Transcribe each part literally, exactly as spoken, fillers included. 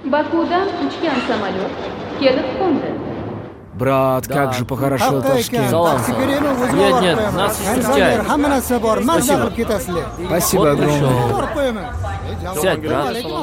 Бакудан uchgan samolyot kelib qo'ndi. Брат, Да. как же похорошел Ташкент. Салам. Нет, нет, нас встречают. Спасибо. Спасибо Вот огромное. Сядь, брат.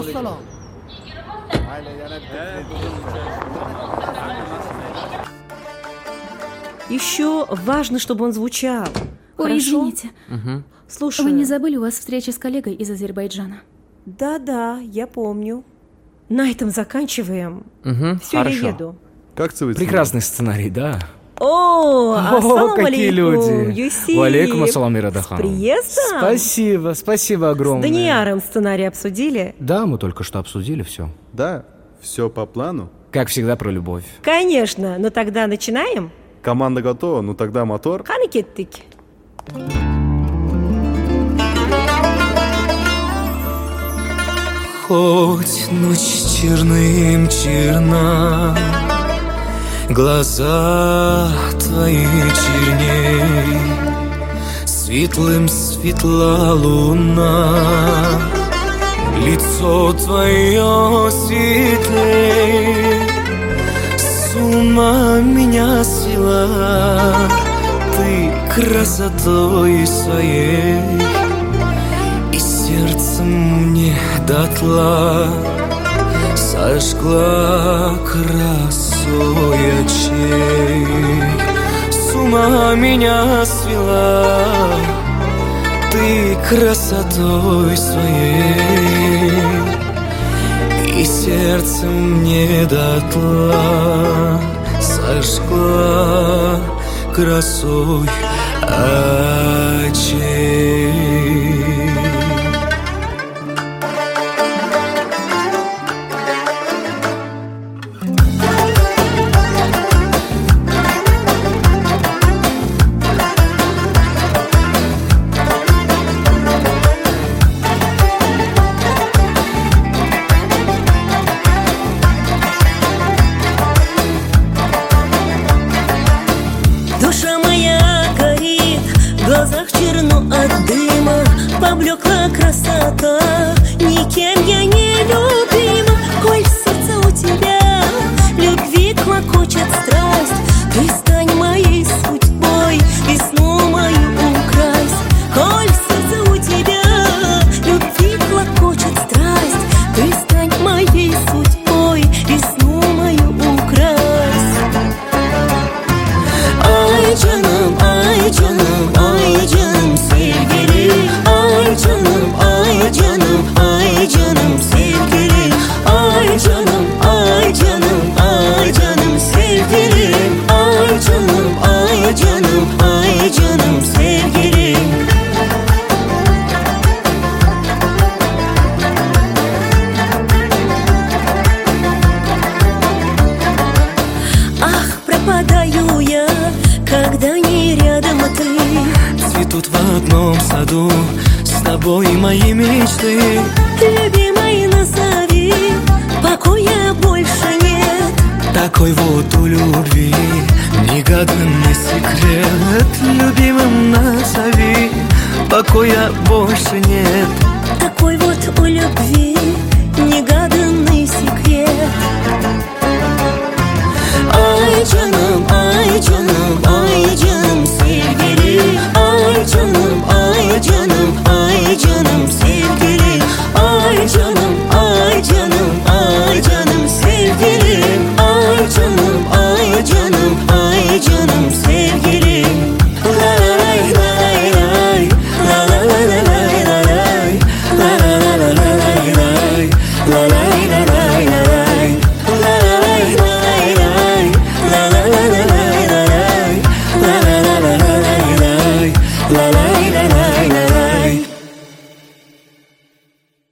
Еще важно, чтобы он звучал. Ой, Хорошо? извините. Слушай. Вы не забыли, у вас встреча с коллегой из Азербайджана? Да-да, я помню. На этом заканчиваем. Мгм, Все, хорошо. я еду. Как целуется? Прекрасный сценарий, да. О, О, ассалам какие алейкум, люди. Юсип. Валейкум ассалам, Ирадахан. С приездом. Спасибо, спасибо С огромное. Данияром сценарий обсудили? Да, мы только что обсудили все. Да, все по плану. Как всегда, про любовь. Конечно, но тогда начинаем? Команда готова, ну тогда мотор. Қане кеттік. Хоть ночь черным черна, глаза твои черней, светлым светла луна, лицо твое светлей, с ума меня свела ты красотой своей. И сердцем мне дотла сожгла красой очей. С ума меня свела ты красотой своей. И сердцем мне дотла сожгла красой очей. Душа моя горит, в глазах черно от дыма, поблекла красота, никем я не любима. Коль сердце у тебя любви клокочет страсть, ты стань моей судьбой, весну мою укрась. Коль сердце у тебя любви клокочет страсть, ты стань моей судьбой, весну мою укрась. Ay canım, ay canım, ay canım sevgili. Ay canım, ay canım, ay canım sevgili. Ay canım, ay canım, ay canım sevgilim. Ay canım, ay canım, ay canım sevgilim. Ах, пропадаю я, когда не рядом ты. Цветут в одном саду с тобой мои мечты. Любимый, назови, покоя больше нет. Такой вот у любви негаданный секрет. Любимым назови, покоя больше нет. Такой вот у любви